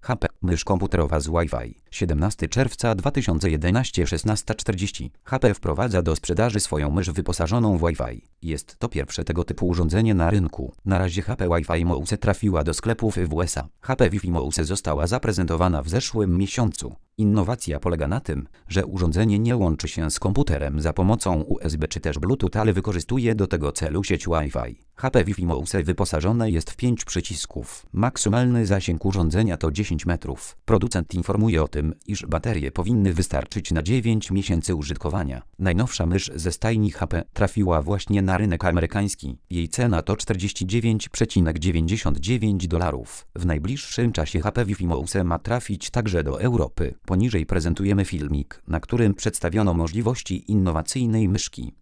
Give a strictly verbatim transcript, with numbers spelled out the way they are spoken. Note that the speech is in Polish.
H P, mysz komputerowa z Wi-Fi. siedemnastego czerwca dwa tysiące jedenastego, szesnasta czterdzieści. H P wprowadza do sprzedaży swoją mysz wyposażoną w Wi-Fi. Jest to pierwsze tego typu urządzenie na rynku. Na razie H P Wi-Fi Mouse trafiła do sklepów w U S A. H P Wi-Fi Mouse została zaprezentowana w zeszłym miesiącu. Innowacja polega na tym, że urządzenie nie łączy się z komputerem za pomocą U S B czy też Bluetooth, ale wykorzystuje do tego celu sieć Wi-Fi. H P Wi-Fi Mouse wyposażone jest w pięć przycisków. Maksymalny zasięg urządzenia to dziesięć metrów. Producent informuje o tym, iż baterie powinny wystarczyć na dziewięć miesięcy użytkowania. Najnowsza mysz ze stajni H P trafiła właśnie na rynek amerykański. Jej cena to czterdzieści dziewięć przecinek dziewięćdziesiąt dziewięć dolarów. W najbliższym czasie H P Wi-Fi Mouse ma trafić także do Europy. Poniżej prezentujemy filmik, na którym przedstawiono możliwości innowacyjnej myszki.